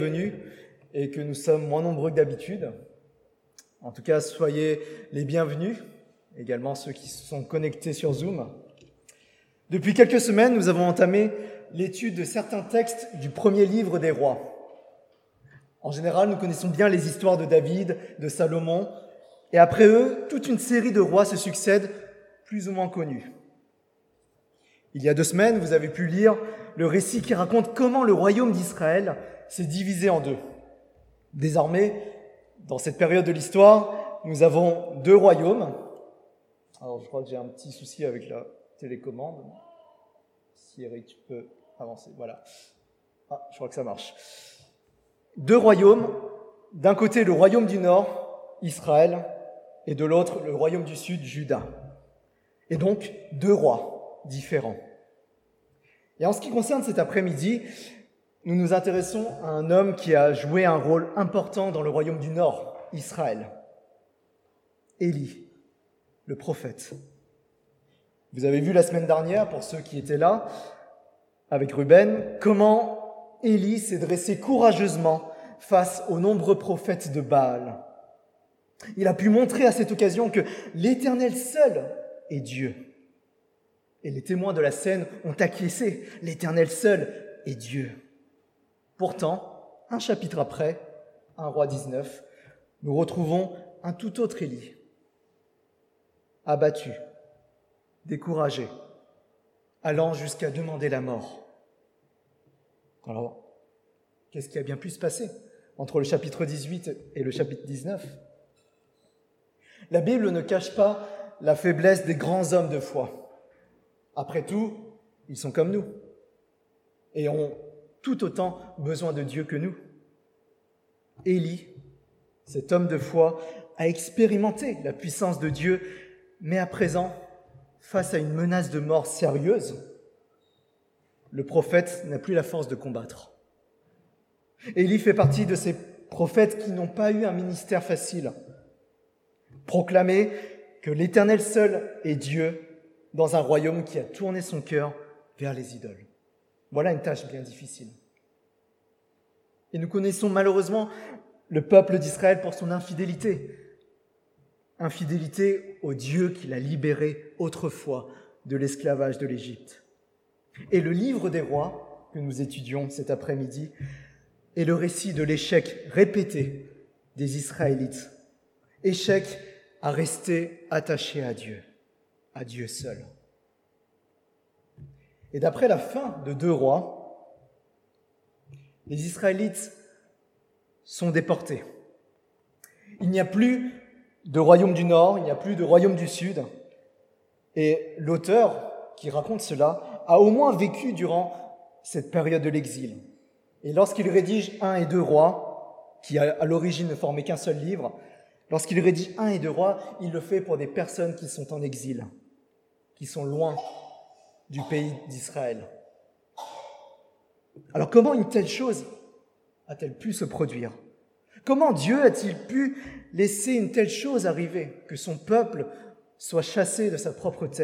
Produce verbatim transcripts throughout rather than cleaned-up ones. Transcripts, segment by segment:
Venus et que nous sommes moins nombreux que d'habitude. En tout cas, soyez les bienvenus, également ceux qui sont connectés sur Zoom. Depuis quelques semaines, nous avons entamé l'étude de certains textes du premier livre des rois. En général, nous connaissons bien les histoires de David, de Salomon, et après eux, toute une série de rois se succèdent, plus ou moins connus. Il y a deux semaines, vous avez pu lire le récit qui raconte comment le royaume d'Israël s'est divisé en deux. Désormais, dans cette période de l'histoire, nous avons deux royaumes. Alors, je crois que j'ai un petit souci avec la télécommande. Thierry, tu peux avancer. Voilà. Ah, je crois que ça marche. Deux royaumes. D'un côté, le royaume du Nord, Israël, et de l'autre, le royaume du Sud, Juda. Et donc, deux rois différents. Et en ce qui concerne cet après-midi, nous nous intéressons à un homme qui a joué un rôle important dans le royaume du Nord, Israël. Élie, le prophète. Vous avez vu la semaine dernière, pour ceux qui étaient là, avec Ruben, comment Élie s'est dressé courageusement face aux nombreux prophètes de Baal. Il a pu montrer à cette occasion que l'Éternel seul est Dieu. Et les témoins de la scène ont acquiescé. L'Éternel seul est Dieu. Pourtant, un chapitre après, un roi dix-neuf, nous retrouvons un tout autre Élie. Abattu, découragé, allant jusqu'à demander la mort. Alors, qu'est-ce qui a bien pu se passer entre le chapitre dix-huit et le chapitre dix-neuf ? La Bible ne cache pas la faiblesse des grands hommes de foi. Après tout, ils sont comme nous et ont tout autant besoin de Dieu que nous. Élie, cet homme de foi, a expérimenté la puissance de Dieu, mais à présent, face à une menace de mort sérieuse, le prophète n'a plus la force de combattre. Élie fait partie de ces prophètes qui n'ont pas eu un ministère facile. Proclamer que l'Éternel seul est Dieu dans un royaume qui a tourné son cœur vers les idoles. Voilà une tâche bien difficile. Et nous connaissons malheureusement le peuple d'Israël pour son infidélité. Infidélité au Dieu qui l'a libéré autrefois de l'esclavage de l'Égypte. Et le livre des rois que nous étudions cet après-midi est le récit de l'échec répété des Israélites. Échec à rester attachés à Dieu, à Dieu seul. Et d'après la fin de deux rois, les Israélites sont déportés. Il n'y a plus de royaume du Nord, il n'y a plus de royaume du Sud. Et l'auteur qui raconte cela a au moins vécu durant cette période de l'exil. Et lorsqu'il rédige un et deux rois, qui à l'origine ne formaient qu'un seul livre, lorsqu'il rédige un et deux rois, il le fait pour des personnes qui sont en exil, qui sont loin du pays d'Israël. Alors comment une telle chose a-t-elle pu se produire ? Comment Dieu a-t-il pu laisser une telle chose arriver, que son peuple soit chassé de sa propre terre ?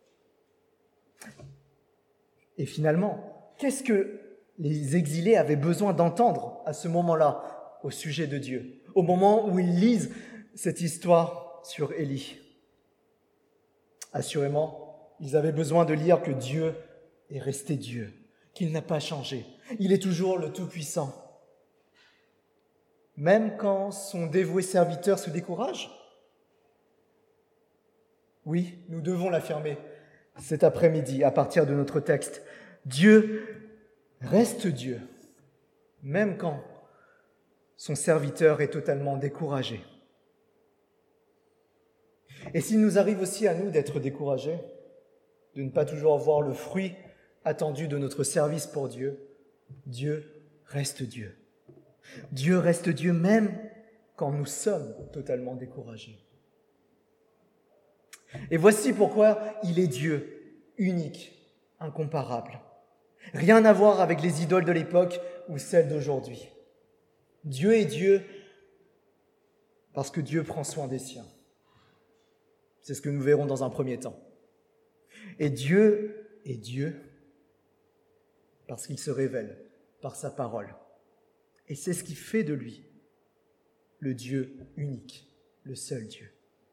Et finalement, qu'est-ce que les exilés avaient besoin d'entendre à ce moment-là au sujet de Dieu, au moment où ils lisent cette histoire sur Élie ? Assurément, ils avaient besoin de lire que Dieu est resté Dieu, qu'il n'a pas changé. Il est toujours le Tout-Puissant. Même quand son dévoué serviteur se décourage ? Oui, nous devons l'affirmer cet après-midi à partir de notre texte. Dieu reste Dieu, même quand son serviteur est totalement découragé. Et s'il nous arrive aussi à nous d'être découragés, de ne pas toujours voir le fruit attendu de notre service pour Dieu, Dieu reste Dieu. Dieu reste Dieu même quand nous sommes totalement découragés. Et voici pourquoi il est Dieu, unique, incomparable. Rien à voir avec les idoles de l'époque ou celles d'aujourd'hui. Dieu est Dieu parce que Dieu prend soin des siens. C'est ce que nous verrons dans un premier temps. Et Dieu est Dieu parce qu'il se révèle par sa parole. Et c'est ce qui fait de lui le Dieu unique, le seul Dieu.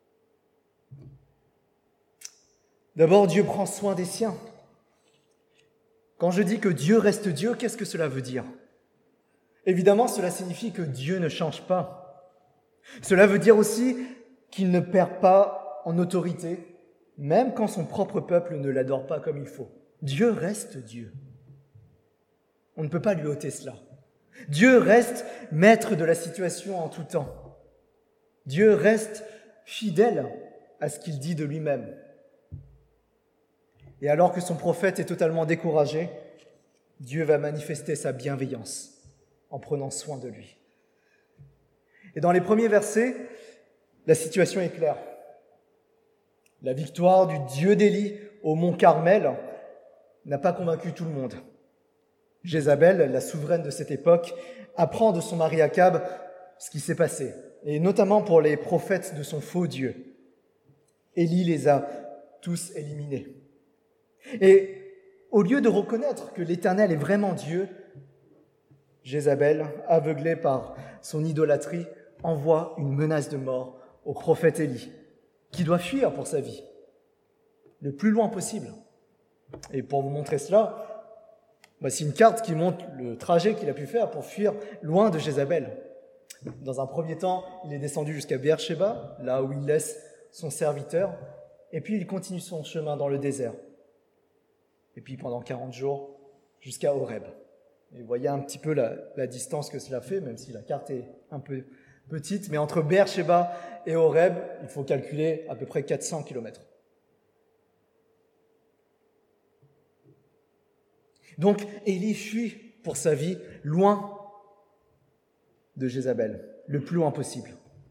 D'abord, Dieu prend soin des siens. Quand je dis que Dieu reste Dieu, qu'est-ce que cela veut dire ? Évidemment, cela signifie que Dieu ne change pas. Cela veut dire aussi qu'il ne perd pas en autorité, même quand son propre peuple ne l'adore pas comme il faut. Dieu reste Dieu. On ne peut pas lui ôter cela. Dieu reste maître de la situation en tout temps. Dieu reste fidèle à ce qu'il dit de lui-même. Et alors que son prophète est totalement découragé, Dieu va manifester sa bienveillance en prenant soin de lui. Et dans les premiers versets, la situation est claire. La victoire du Dieu d'Élie au mont Carmel n'a pas convaincu tout le monde. Jézabel, la souveraine de cette époque, apprend de son mari Akab ce qui s'est passé, et notamment pour les prophètes de son faux Dieu. Élie les a tous éliminés. Et au lieu de reconnaître que l'Éternel est vraiment Dieu, Jézabel, aveuglée par son idolâtrie, envoie une menace de mort au prophète Élie, qui doit fuir pour sa vie, le plus loin possible. Et pour vous montrer cela, voici une carte qui montre le trajet qu'il a pu faire pour fuir loin de Jézabel. Dans un premier temps, il est descendu jusqu'à Beersheba, là où il laisse son serviteur, et puis il continue son chemin dans le désert. Et puis pendant quarante jours, jusqu'à Horeb. Et vous voyez un petit peu la, la distance que cela fait, même si la carte est un peu petite, mais entre Beersheba et Horeb, il faut calculer à peu près quatre cents kilomètres. Donc, Élie fuit pour sa vie loin de Jézabel, le plus loin possible.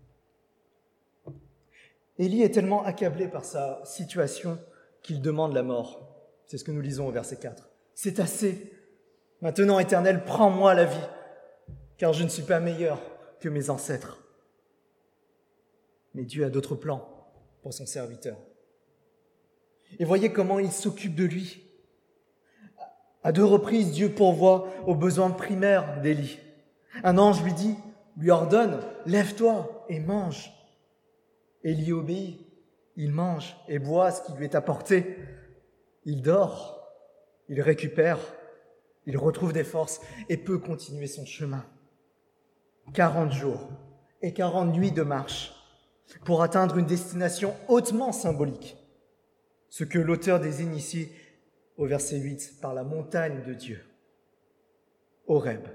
Élie est tellement accablé par sa situation qu'il demande la mort. C'est ce que nous lisons au verset quatre. « C'est assez. Maintenant, Éternel, prends-moi la vie, car je ne suis pas meilleur que mes ancêtres. » Mais Dieu a d'autres plans pour son serviteur. Et voyez comment il s'occupe de lui. À deux reprises, Dieu pourvoit aux besoins primaires d'Élie. Un ange lui dit, lui ordonne, « Lève-toi et mange. » Élie obéit. Il mange et boit ce qui lui est apporté. Il dort, il récupère, il retrouve des forces et peut continuer son chemin. Quarante jours et quarante nuits de marche pour atteindre une destination hautement symbolique, ce que l'auteur désigne ici au verset huit par la montagne de Dieu, Horeb.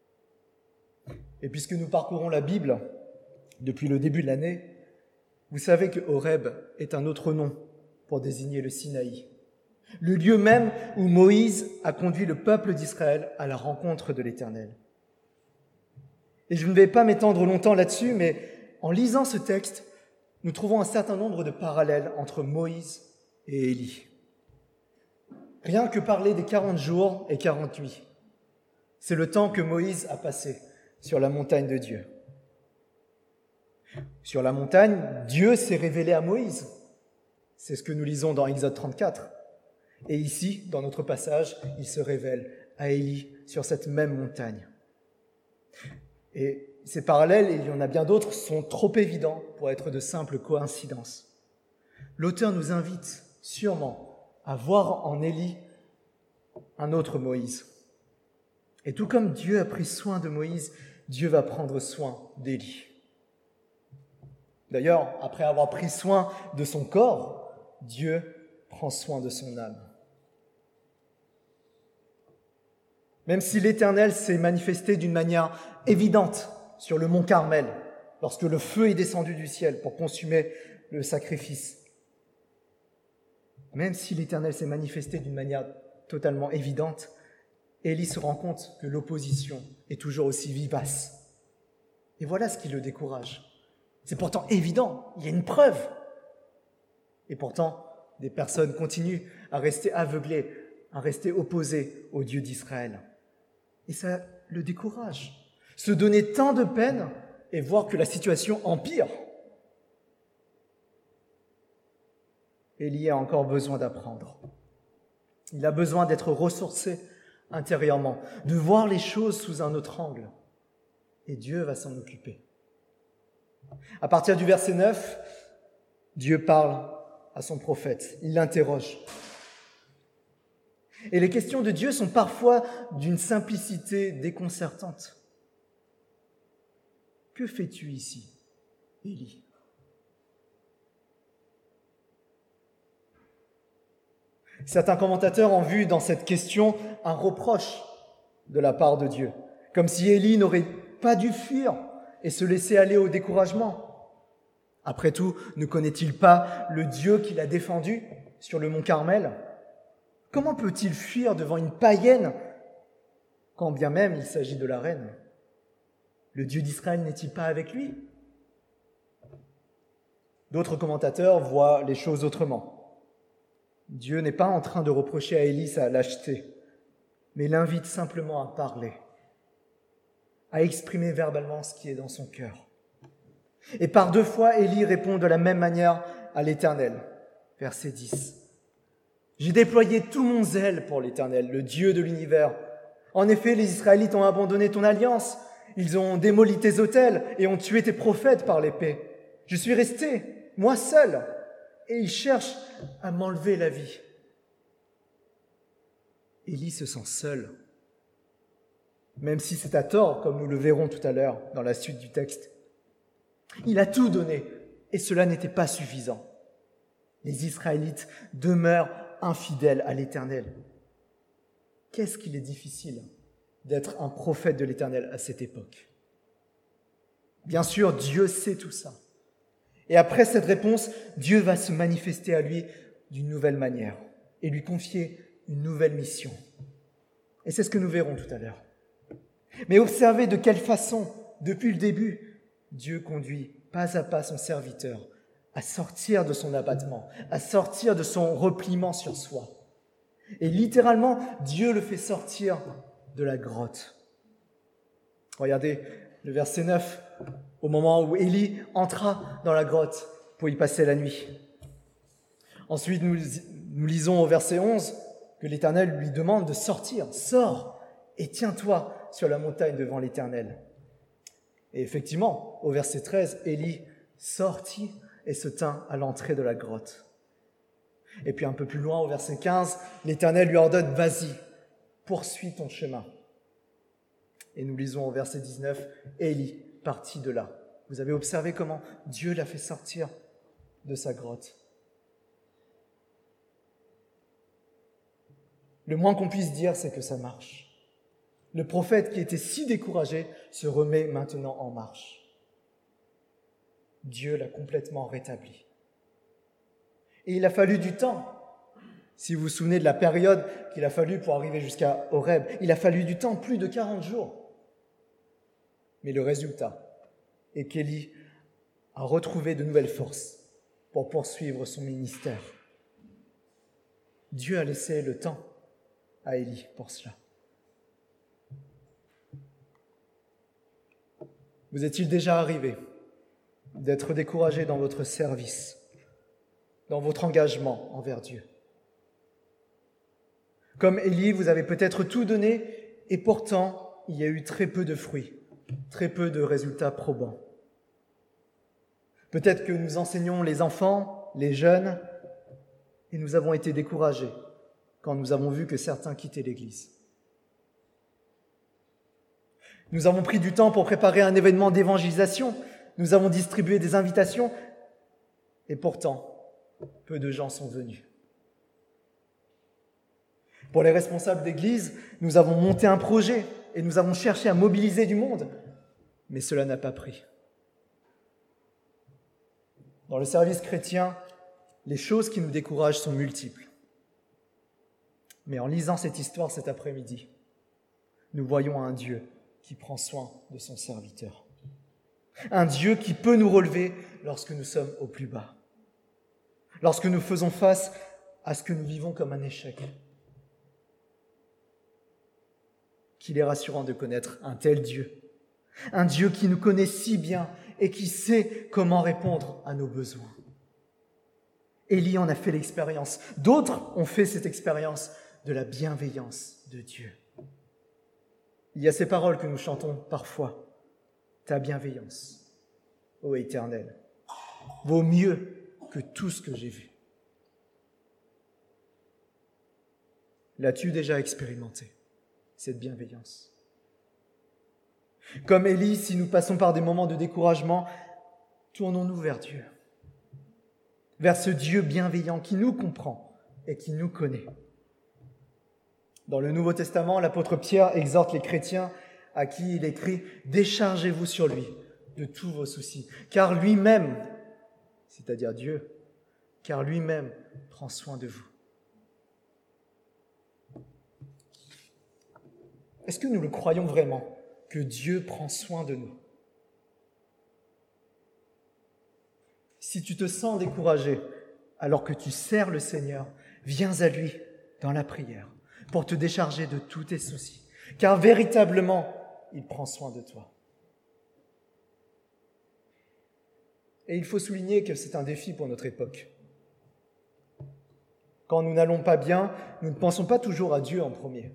Et puisque nous parcourons la Bible depuis le début de l'année, vous savez que Horeb est un autre nom pour désigner le Sinaï, le lieu même où Moïse a conduit le peuple d'Israël à la rencontre de l'Éternel. Et je ne vais pas m'étendre longtemps là-dessus, mais en lisant ce texte, nous trouvons un certain nombre de parallèles entre Moïse et Élie. Rien que parler des quarante jours et quarante nuits, c'est le temps que Moïse a passé sur la montagne de Dieu. Sur la montagne, Dieu s'est révélé à Moïse. C'est ce que nous lisons dans Exode trente-quatre. Et ici, dans notre passage, il se révèle à Élie sur cette même montagne. Et ces parallèles, et il y en a bien d'autres, sont trop évidents pour être de simples coïncidences. L'auteur nous invite sûrement à voir en Élie un autre Moïse. Et tout comme Dieu a pris soin de Moïse, Dieu va prendre soin d'Élie. D'ailleurs, après avoir pris soin de son corps, Dieu prend soin de son âme. Même si l'Éternel s'est manifesté d'une manière évidente sur le mont Carmel, lorsque le feu est descendu du ciel pour consumer le sacrifice, même si l'Éternel s'est manifesté d'une manière totalement évidente, Élie se rend compte que l'opposition est toujours aussi vivace. Et voilà ce qui le décourage. C'est pourtant évident, il y a une preuve. Et pourtant, des personnes continuent à rester aveuglées, à rester opposées au Dieu d'Israël. Et ça le décourage. Se donner tant de peine et voir que la situation empire. Élie a encore besoin d'apprendre. Il a besoin d'être ressourcé intérieurement, de voir les choses sous un autre angle. et Dieu va s'en occuper. À partir du verset neuf, Dieu parle à son prophète, il l'interroge. Et les questions de Dieu sont parfois d'une simplicité déconcertante. Que fais-tu ici, Élie ? Certains commentateurs ont vu dans cette question un reproche de la part de Dieu, comme si Élie n'aurait pas dû fuir et se laisser aller au découragement. Après tout, ne connaît-il pas le Dieu qui l'a défendu sur le mont Carmel ? Comment peut-il fuir devant une païenne, quand bien même il s'agit de la reine ? Le Dieu d'Israël n'est-il pas avec lui ? D'autres commentateurs voient les choses autrement. Dieu n'est pas en train de reprocher à Élie sa lâcheté, mais l'invite simplement à parler, à exprimer verbalement ce qui est dans son cœur. Et par deux fois, Élie répond de la même manière à l'Éternel. Verset dix. « J'ai déployé tout mon zèle pour l'Éternel, le Dieu de l'univers. En effet, les Israélites ont abandonné ton alliance. Ils ont démoli tes autels et ont tué tes prophètes par l'épée. Je suis resté, moi seul, et ils cherchent à m'enlever la vie. » Élie se sent seul, même si c'est à tort, comme nous le verrons tout à l'heure dans la suite du texte. Il a tout donné, et cela n'était pas suffisant. Les Israélites demeurent infidèles à l'Éternel. Qu'est-ce qu'il est difficile d'être un prophète de l'Éternel à cette époque. Bien sûr, Dieu sait tout ça. Et après cette réponse, Dieu va se manifester à lui d'une nouvelle manière et lui confier une nouvelle mission. Et c'est ce que nous verrons tout à l'heure. Mais observez de quelle façon, depuis le début, Dieu conduit pas à pas son serviteur à sortir de son abattement, à sortir de son repliement sur soi. Et littéralement, Dieu le fait sortir de la grotte. Regardez le verset neuf, au moment où Élie entra dans la grotte pour y passer la nuit. Ensuite, nous, nous lisons au verset onze que l'Éternel lui demande de sortir. « Sors et tiens-toi sur la montagne devant l'Éternel. » Et effectivement, au verset treize, Élie sortit et se tint à l'entrée de la grotte. Et puis un peu plus loin, au verset quinze, l'Éternel lui ordonne « Vas-y, poursuis ton chemin. » Et nous lisons au verset dix-neuf, Élie partit de là. Vous avez observé comment Dieu l'a fait sortir de sa grotte. Le moins qu'on puisse dire, c'est que ça marche. Le prophète qui était si découragé se remet maintenant en marche. Dieu l'a complètement rétabli. Et il a fallu du temps. Si vous vous souvenez de la période qu'il a fallu pour arriver jusqu'à Horeb, il a fallu du temps, plus de quarante jours. Mais le résultat est qu'Élie a retrouvé de nouvelles forces pour poursuivre son ministère. Dieu a laissé le temps à Élie pour cela. Vous est-il déjà arrivé d'être découragé dans votre service, dans votre engagement envers Dieu? Comme Élie, vous avez peut-être tout donné et pourtant il y a eu très peu de fruits, très peu de résultats probants. Peut-être que nous enseignons les enfants, les jeunes, et nous avons été découragés quand nous avons vu que certains quittaient l'Église. Nous avons pris du temps pour préparer un événement d'évangélisation, nous avons distribué des invitations, et pourtant, peu de gens sont venus. Pour les responsables d'Église, nous avons monté un projet et nous avons cherché à mobiliser du monde, mais cela n'a pas pris. Dans le service chrétien, les choses qui nous découragent sont multiples. Mais en lisant cette histoire cet après-midi, nous voyons un Dieu qui prend soin de son serviteur. Un Dieu qui peut nous relever lorsque nous sommes au plus bas, lorsque nous faisons face à ce que nous vivons comme un échec. Qu'il est rassurant de connaître un tel Dieu, un Dieu qui nous connaît si bien et qui sait comment répondre à nos besoins. Élie en a fait l'expérience, d'autres ont fait cette expérience de la bienveillance de Dieu. Il y a ces paroles que nous chantons parfois. ta bienveillance, ô Éternel, vaut mieux que tout ce que j'ai vu. L'as-tu déjà expérimenté, cette bienveillance? Comme Élie, si nous passons par des moments de découragement, tournons-nous vers Dieu, vers ce Dieu bienveillant qui nous comprend et qui nous connaît. Dans le Nouveau Testament, l'apôtre Pierre exhorte les chrétiens à qui il écrit « Déchargez-vous sur lui de tous vos soucis, car lui-même, c'est-à-dire Dieu, car lui-même prend soin de vous. » Est-ce que nous le croyons vraiment, que Dieu prend soin de nous? Si tu te sens découragé alors que tu sers le Seigneur, viens à lui dans la prière pour te décharger de tous tes soucis, car véritablement, il prend soin de toi. Et il faut souligner que c'est un défi pour notre époque. Quand nous n'allons pas bien, nous ne pensons pas toujours à Dieu en premier.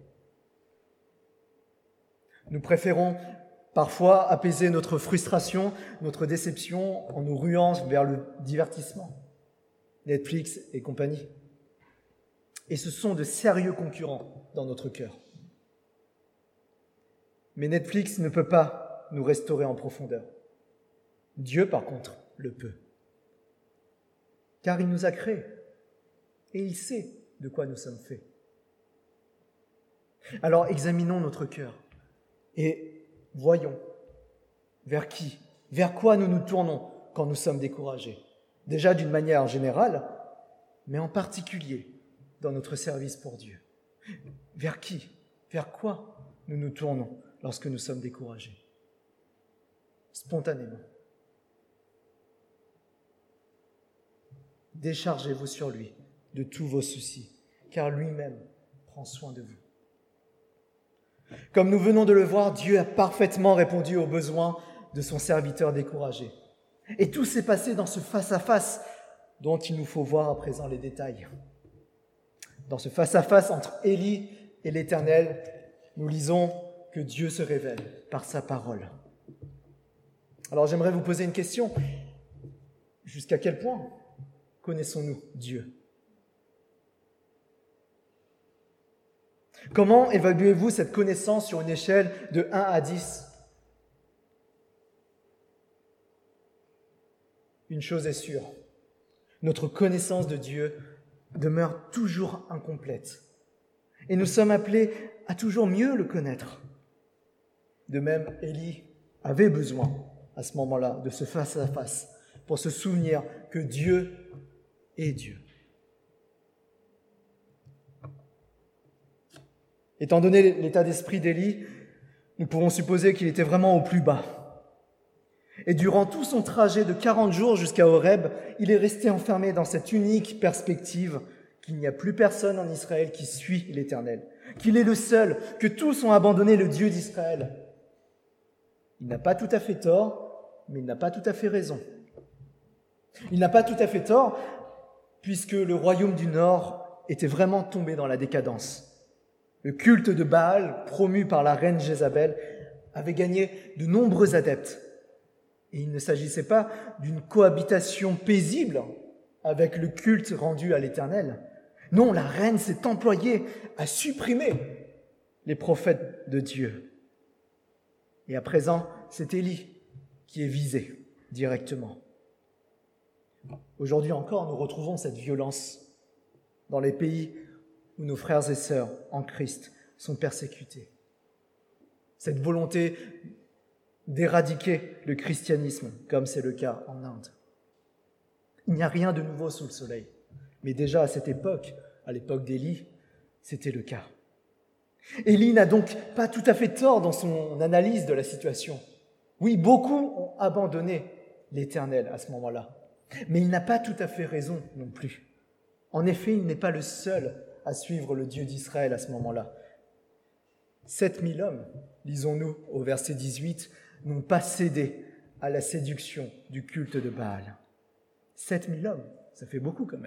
Nous préférons parfois apaiser notre frustration, notre déception en nous ruant vers le divertissement, Netflix et compagnie. Et ce sont de sérieux concurrents dans notre cœur. Mais Netflix ne peut pas nous restaurer en profondeur. Dieu, par contre, le peut. Car il nous a créés et il sait de quoi nous sommes faits. Alors examinons notre cœur et voyons vers qui, vers quoi nous nous tournons quand nous sommes découragés. Déjà d'une manière générale, mais en particulier dans notre service pour Dieu. Vers qui, vers quoi nous nous tournons lorsque nous sommes découragés? Spontanément. Déchargez-vous sur lui de tous vos soucis, car lui-même prend soin de vous. Comme nous venons de le voir, Dieu a parfaitement répondu aux besoins de son serviteur découragé. Et tout s'est passé dans ce face-à-face dont il nous faut voir à présent les détails. Dans ce face-à-face entre Élie et l'Éternel, nous lisons que Dieu se révèle par sa parole. Alors j'aimerais vous poser une question. Jusqu'à quel point connaissons-nous Dieu? Comment évaluez-vous cette connaissance sur une échelle de un à dix? Une chose est sûre, notre connaissance de Dieu demeure toujours incomplète. Et nous sommes appelés à toujours mieux le connaître. De même, Élie avait besoin, à ce moment-là, de ce face-à-face pour se souvenir que Dieu est Dieu. Étant donné l'état d'esprit d'Élie, nous pouvons supposer qu'il était vraiment au plus bas. Et durant tout son trajet de quarante jours jusqu'à Horeb, il est resté enfermé dans cette unique perspective qu'il n'y a plus personne en Israël qui suit l'Éternel, qu'il est le seul, que tous ont abandonné le Dieu d'Israël. Il n'a pas tout à fait tort, mais il n'a pas tout à fait raison. Il n'a pas tout à fait tort, puisque le royaume du Nord était vraiment tombé dans la décadence. Le culte de Baal, promu par la reine Jézabel, avait gagné de nombreux adeptes. Et il ne s'agissait pas d'une cohabitation paisible avec le culte rendu à l'Éternel. Non, la reine s'est employée à supprimer les prophètes de Dieu. Et à présent, c'est Élie qui est visé directement. Aujourd'hui encore, nous retrouvons cette violence dans les pays où nos frères et sœurs en Christ sont persécutés. Cette volonté d'éradiquer le christianisme, comme c'est le cas en Inde. Il n'y a rien de nouveau sous le soleil, mais déjà à cette époque, à l'époque d'Élie, c'était le cas. Élie n'a donc pas tout à fait tort dans son analyse de la situation. Oui, beaucoup ont abandonné l'Éternel à ce moment-là, mais il n'a pas tout à fait raison non plus. En effet, il n'est pas le seul à suivre le Dieu d'Israël à ce moment-là. Sept mille hommes, lisons-nous au verset dix-huit, n'ont pas cédé à la séduction du culte de Baal. Sept mille hommes, ça fait beaucoup quand même.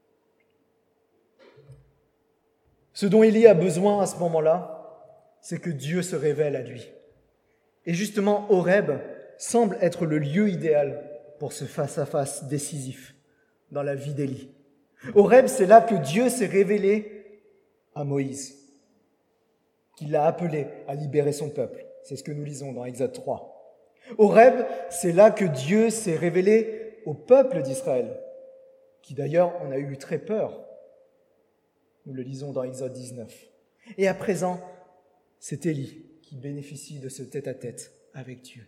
Ce dont Élie a besoin à ce moment-là, c'est que Dieu se révèle à lui. Et justement, Horeb semble être le lieu idéal pour ce face-à-face décisif dans la vie d'Élie. Horeb, c'est là que Dieu s'est révélé à Moïse, qu'il l'a appelé à libérer son peuple. C'est ce que nous lisons dans Exode trois. Horeb, c'est là que Dieu s'est révélé au peuple d'Israël, qui d'ailleurs en a eu très peur. Nous le lisons dans Exode dix-neuf. Et à présent, c'est Élie qui bénéficie de ce tête-à-tête avec Dieu.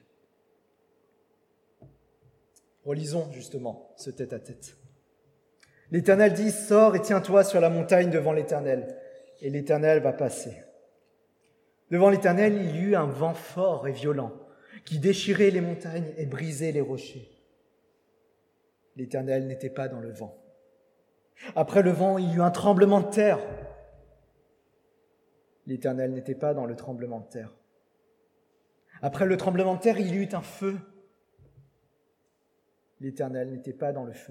Relisons justement ce tête-à-tête. L'Éternel dit, « Sors et tiens-toi sur la montagne devant l'Éternel. » Et l'Éternel va passer. Devant l'Éternel, il y eut un vent fort et violent qui déchirait les montagnes et brisait les rochers. L'Éternel n'était pas dans le vent. Après le vent, il y eut un tremblement de terre. L'Éternel n'était pas dans le tremblement de terre. Après le tremblement de terre, il y eut un feu. L'Éternel n'était pas dans le feu.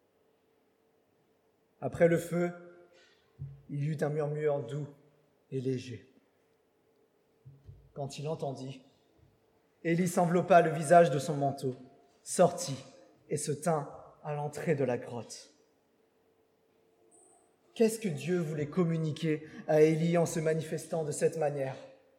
Après le feu, il y eut un murmure doux et léger. Quand il entendit, Élie s'enveloppa le visage de son manteau, sortit et se tint à l'entrée de la grotte. Qu'est-ce que Dieu voulait communiquer à Élie en se manifestant de cette manière ?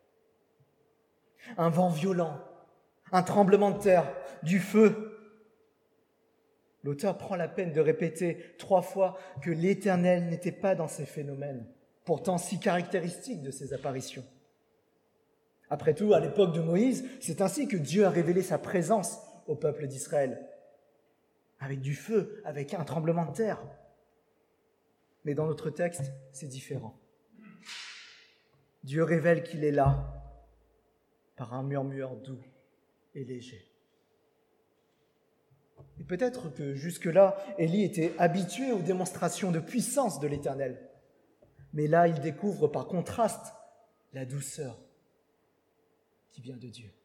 Un vent violent, un tremblement de terre, du feu. L'auteur prend la peine de répéter trois fois que l'Éternel n'était pas dans ces phénomènes, pourtant si caractéristiques de ces apparitions. Après tout, à l'époque de Moïse, c'est ainsi que Dieu a révélé sa présence au peuple d'Israël, avec du feu, avec un tremblement de terre. Mais dans notre texte, c'est différent. Dieu révèle qu'il est là par un murmure doux et léger. Et peut-être que jusque-là, Élie était habitué aux démonstrations de puissance de l'Éternel. Mais là, il découvre par contraste la douceur qui vient de Dieu.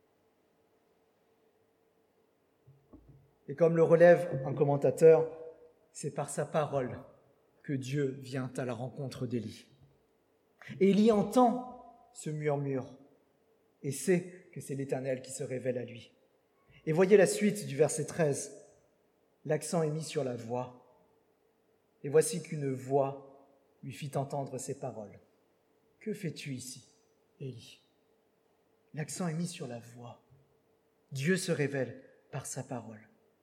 Et comme le relève un commentateur, c'est par sa parole que Dieu vient à la rencontre d'Élie. Élie entend ce murmure et sait que c'est l'Éternel qui se révèle à lui. Et voyez la suite du verset treize. L'accent est mis sur la voix. Et voici qu'une voix lui fit entendre ces paroles. « Que fais-tu ici, Élie ?» L'accent est mis sur la voix. Dieu se révèle par sa parole.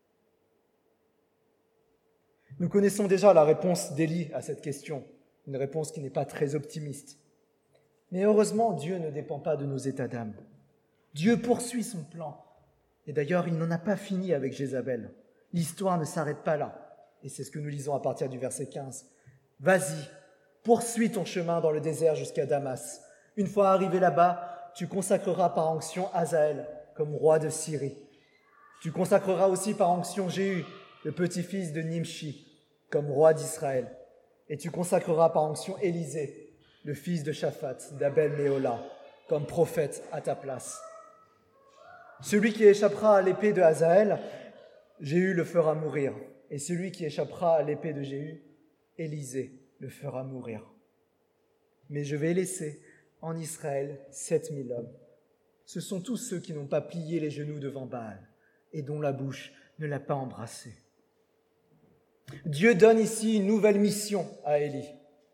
Nous connaissons déjà la réponse d'Élie à cette question, une réponse qui n'est pas très optimiste. Mais heureusement, Dieu ne dépend pas de nos états d'âme. Dieu poursuit son plan. Et d'ailleurs, il n'en a pas fini avec Jézabel. L'histoire ne s'arrête pas là. Et c'est ce que nous lisons à partir du verset quinze. « Vas-y, poursuis ton chemin dans le désert jusqu'à Damas. Une fois arrivé là-bas, tu consacreras par onction Hazaël comme roi de Syrie. Tu consacreras aussi par onction Jéhu, le petit-fils de Nimshi, comme roi d'Israël. Et tu consacreras par onction Élisée, le fils de Shaphat, d'Abel-Méhola, comme prophète à ta place. Celui qui échappera à l'épée de Hazaël, Jéhu le fera mourir. Et celui qui échappera à l'épée de Jéhu, Élisée le fera mourir. Mais je vais laisser en Israël sept mille hommes. Ce sont tous ceux qui n'ont pas plié les genoux devant Baal et dont la bouche ne l'a pas embrassé. » Dieu donne ici une nouvelle mission à Élie.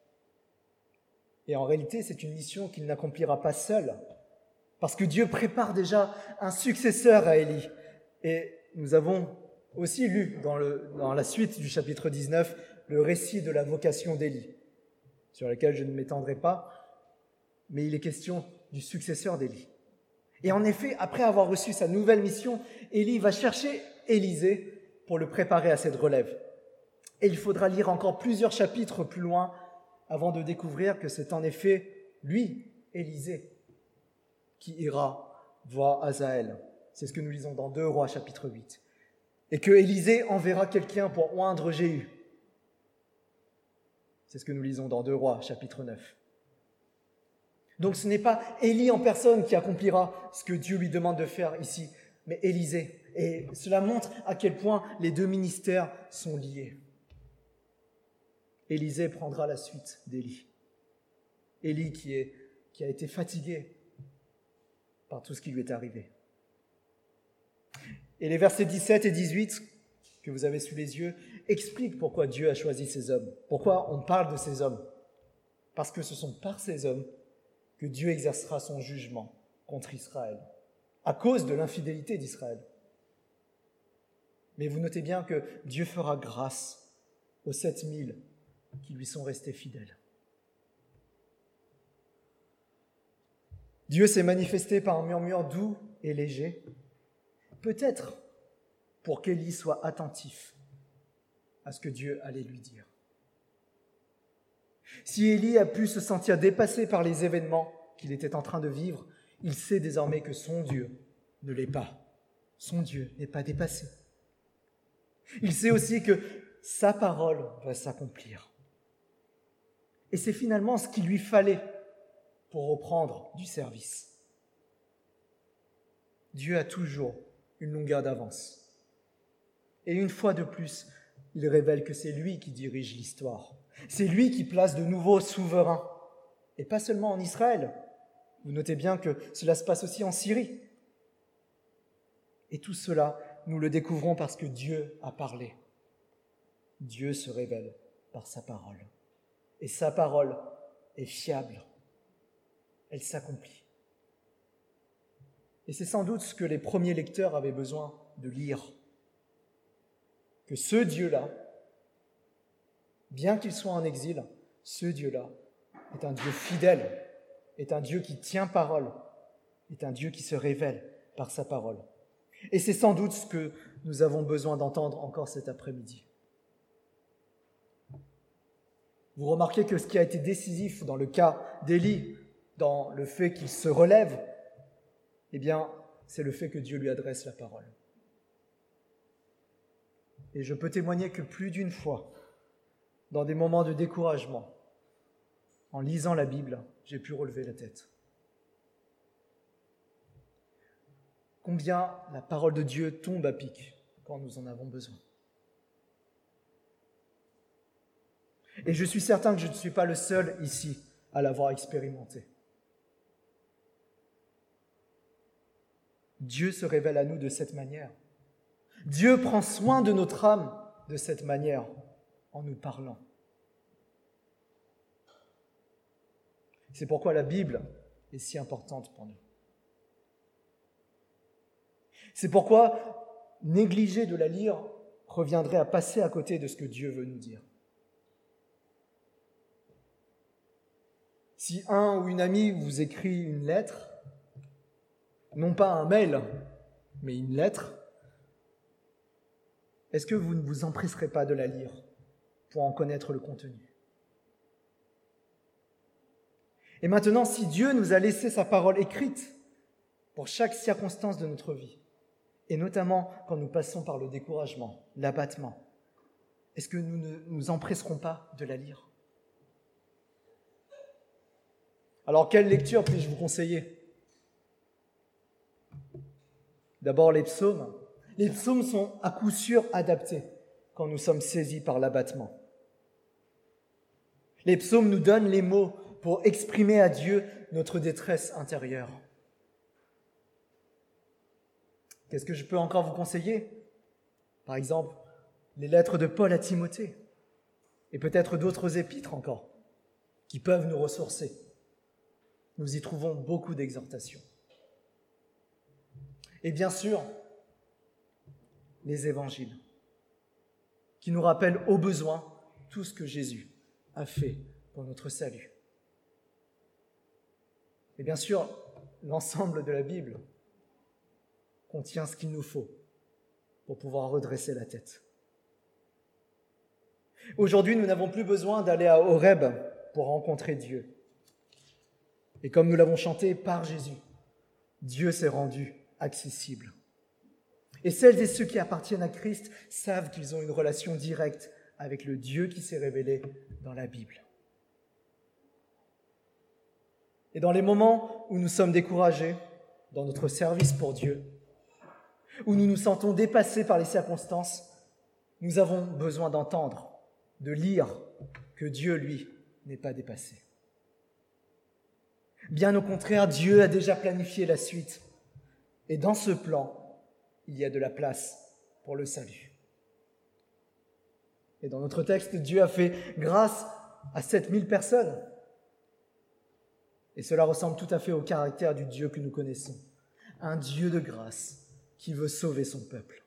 Et en réalité, c'est une mission qu'il n'accomplira pas seul, parce que Dieu prépare déjà un successeur à Élie. Et nous avons aussi lu dans, le, dans la suite du chapitre dix-neuf le récit de la vocation d'Élie, sur lequel je ne m'étendrai pas, mais il est question du successeur d'Élie. Et en effet, après avoir reçu sa nouvelle mission, Élie va chercher Élisée pour le préparer à cette relève. Et il faudra lire encore plusieurs chapitres plus loin avant de découvrir que c'est en effet lui, Élisée, qui ira voir Hazaël. C'est ce que nous lisons dans deux Rois chapitre huit. Et que Élisée enverra quelqu'un pour oindre Jéhu. C'est ce que nous lisons dans deux Rois chapitre neuf. Donc ce n'est pas Élie en personne qui accomplira ce que Dieu lui demande de faire ici, mais Élisée. Et cela montre à quel point les deux ministères sont liés. Élisée prendra la suite d'Élie. Élie qui, est, qui a été fatigué par tout ce qui lui est arrivé. Et les versets dix-sept et dix-huit que vous avez sous les yeux expliquent pourquoi Dieu a choisi ces hommes, pourquoi on parle de ces hommes. Parce que ce sont par ces hommes que Dieu exercera son jugement contre Israël, à cause de l'infidélité d'Israël. Mais vous notez bien que Dieu fera grâce aux sept mille qui lui sont restés fidèles. Dieu s'est manifesté par un murmure doux et léger, peut-être pour qu'Élie soit attentif à ce que Dieu allait lui dire. Si Élie a pu se sentir dépassé par les événements qu'il était en train de vivre, il sait désormais que son Dieu ne l'est pas. Son Dieu n'est pas dépassé. Il sait aussi que sa parole va s'accomplir. Et c'est finalement ce qu'il lui fallait pour reprendre du service. Dieu a toujours une longueur d'avance. Et une fois de plus, il révèle que c'est lui qui dirige l'histoire. C'est lui qui place de nouveaux souverains. Et pas seulement en Israël. Vous notez bien que cela se passe aussi en Syrie. Et tout cela, nous le découvrons parce que Dieu a parlé. Dieu se révèle par sa parole. Et sa parole est fiable. Elle s'accomplit. Et c'est sans doute ce que les premiers lecteurs avaient besoin de lire. Que ce Dieu-là, bien qu'il soit en exil, ce Dieu-là est un Dieu fidèle, est un Dieu qui tient parole, est un Dieu qui se révèle par sa parole. Et c'est sans doute ce que nous avons besoin d'entendre encore cet après-midi. Vous remarquez que ce qui a été décisif dans le cas d'Élie, dans le fait qu'il se relève, eh bien, c'est le fait que Dieu lui adresse la parole. Et je peux témoigner que plus d'une fois, dans des moments de découragement, en lisant la Bible, j'ai pu relever la tête. Combien la parole de Dieu tombe à pic quand nous en avons besoin. Et je suis certain que je ne suis pas le seul ici à l'avoir expérimenté. Dieu se révèle à nous de cette manière. Dieu prend soin de notre âme de cette manière, en nous parlant. C'est pourquoi la Bible est si importante pour nous. C'est pourquoi négliger de la lire reviendrait à passer à côté de ce que Dieu veut nous dire. Si un ou une amie vous écrit une lettre, non pas un mail, mais une lettre, est-ce que vous ne vous empresserez pas de la lire pour en connaître le contenu ? Et maintenant, si Dieu nous a laissé sa parole écrite pour chaque circonstance de notre vie, et notamment quand nous passons par le découragement, l'abattement, est-ce que nous ne nous empresserons pas de la lire ? Alors, quelle lecture puis-je vous conseiller ? D'abord, les psaumes. Les psaumes sont à coup sûr adaptés quand nous sommes saisis par l'abattement. Les psaumes nous donnent les mots pour exprimer à Dieu notre détresse intérieure. Qu'est-ce que je peux encore vous conseiller ? Par exemple, les lettres de Paul à Timothée, et peut-être d'autres épîtres encore, qui peuvent nous ressourcer. Nous y trouvons beaucoup d'exhortations. Et bien sûr, les évangiles, qui nous rappellent au besoin tout ce que Jésus a fait pour notre salut. Et bien sûr, l'ensemble de la Bible contient ce qu'il nous faut pour pouvoir redresser la tête. Aujourd'hui, nous n'avons plus besoin d'aller à Horeb pour rencontrer Dieu. Et comme nous l'avons chanté, par Jésus, Dieu s'est rendu accessible. Et celles et ceux qui appartiennent à Christ savent qu'ils ont une relation directe avec le Dieu qui s'est révélé dans la Bible. Et dans les moments où nous sommes découragés dans notre service pour Dieu, où nous nous sentons dépassés par les circonstances, nous avons besoin d'entendre, de lire que Dieu, lui, n'est pas dépassé. Bien au contraire, Dieu a déjà planifié la suite. Et dans ce plan, il y a de la place pour le salut. Et dans notre texte, Dieu a fait grâce à sept mille personnes. Et cela ressemble tout à fait au caractère du Dieu que nous connaissons. Un Dieu de grâce qui veut sauver son peuple.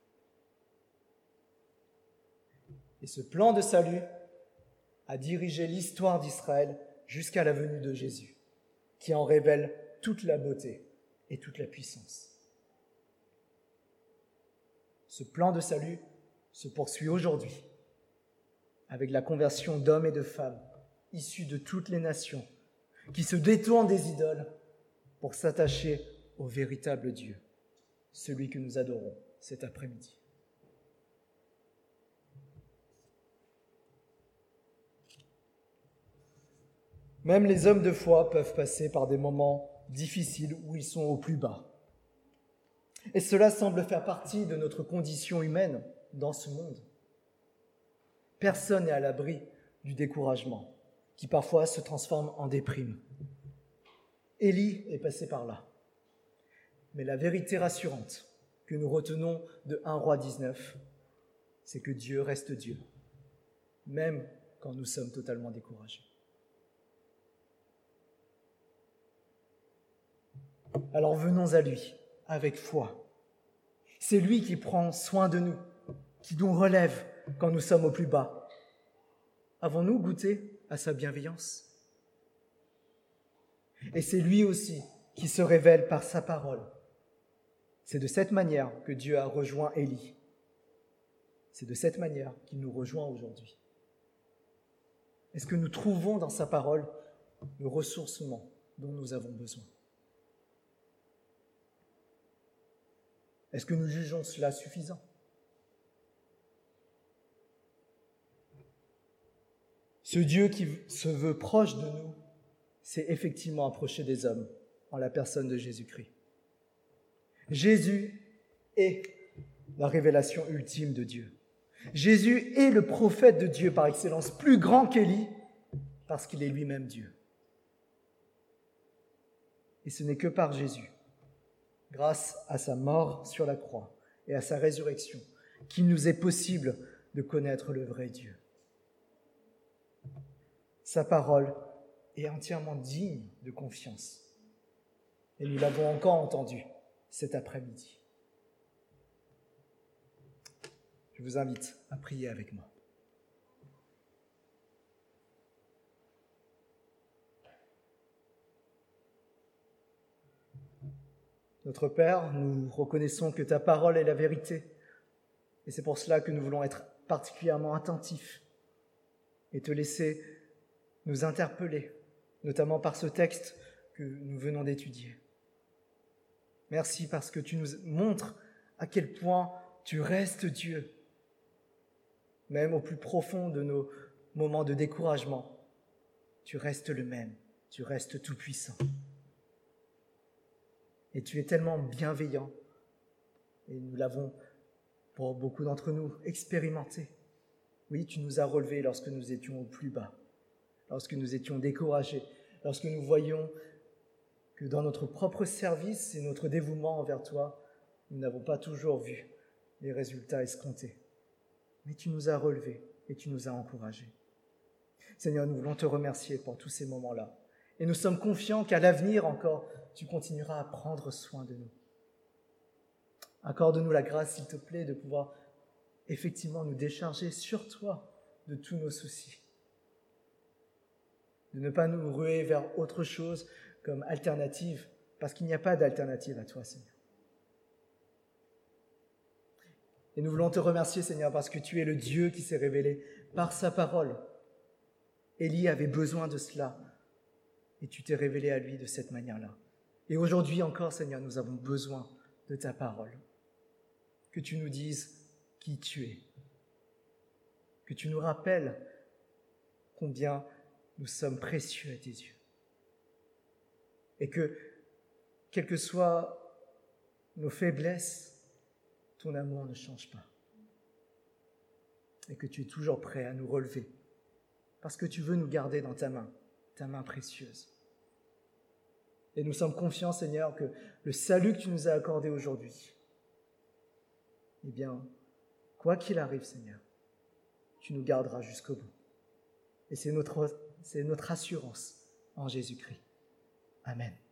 Et ce plan de salut a dirigé l'histoire d'Israël jusqu'à la venue de Jésus, qui en révèle toute la beauté et toute la puissance. Ce plan de salut se poursuit aujourd'hui avec la conversion d'hommes et de femmes issus de toutes les nations qui se détournent des idoles pour s'attacher au véritable Dieu, celui que nous adorons cet après-midi. Même les hommes de foi peuvent passer par des moments difficiles où ils sont au plus bas. Et cela semble faire partie de notre condition humaine dans ce monde. Personne n'est à l'abri du découragement, qui parfois se transforme en déprime. Élie est passé par là. Mais la vérité rassurante que nous retenons de premier Roi dix-neuf, c'est que Dieu reste Dieu, même quand nous sommes totalement découragés. Alors venons à lui avec foi. C'est lui qui prend soin de nous, qui nous relève quand nous sommes au plus bas. Avons-nous goûté à sa bienveillance ? Et c'est lui aussi qui se révèle par sa parole. C'est de cette manière que Dieu a rejoint Élie. C'est de cette manière qu'il nous rejoint aujourd'hui. Est-ce que nous trouvons dans sa parole le ressourcement dont nous avons besoin ? Est-ce que nous jugeons cela suffisant ? Ce Dieu qui se veut proche de nous s'est effectivement approché des hommes en la personne de Jésus-Christ. Jésus est la révélation ultime de Dieu. Jésus est le prophète de Dieu par excellence, plus grand qu'Élie, parce qu'il est lui-même Dieu. Et ce n'est que par Jésus, grâce à sa mort sur la croix et à sa résurrection, qu'il nous est possible de connaître le vrai Dieu. Sa parole est entièrement digne de confiance. Et nous l'avons encore entendu cet après-midi. Je vous invite à prier avec moi. Notre Père, nous reconnaissons que ta parole est la vérité. Et c'est pour cela que nous voulons être particulièrement attentifs et te laisser nous interpeller, notamment par ce texte que nous venons d'étudier. Merci parce que tu nous montres à quel point tu restes Dieu, même au plus profond de nos moments de découragement. Tu restes le même, tu restes tout-puissant. Et tu es tellement bienveillant, et nous l'avons, pour beaucoup d'entre nous, expérimenté. Oui, tu nous as relevés lorsque nous étions au plus bas, lorsque nous étions découragés, lorsque nous voyions que dans notre propre service et notre dévouement envers toi, nous n'avons pas toujours vu les résultats escomptés. Mais tu nous as relevés et tu nous as encouragés. Seigneur, nous voulons te remercier pour tous ces moments-là. Et nous sommes confiants qu'à l'avenir encore, tu continueras à prendre soin de nous. Accorde-nous la grâce, s'il te plaît, de pouvoir effectivement nous décharger sur toi de tous nos soucis. De ne pas nous ruer vers autre chose comme alternative, parce qu'il n'y a pas d'alternative à toi, Seigneur. Et nous voulons te remercier, Seigneur, parce que tu es le Dieu qui s'est révélé par sa parole. Élie avait besoin de cela, et tu t'es révélé à lui de cette manière-là. Et aujourd'hui encore, Seigneur, nous avons besoin de ta parole. Que tu nous dises qui tu es. Que tu nous rappelles combien nous sommes précieux à tes yeux. Et que, quelles que soient nos faiblesses, ton amour ne change pas. Et que tu es toujours prêt à nous relever, parce que tu veux nous garder dans ta main, ta main précieuse. Et nous sommes confiants, Seigneur, que le salut que tu nous as accordé aujourd'hui eh bien, quoi qu'il arrive, Seigneur, tu nous garderas jusqu'au bout. Et c'est notre, c'est notre assurance en Jésus-Christ. Amen.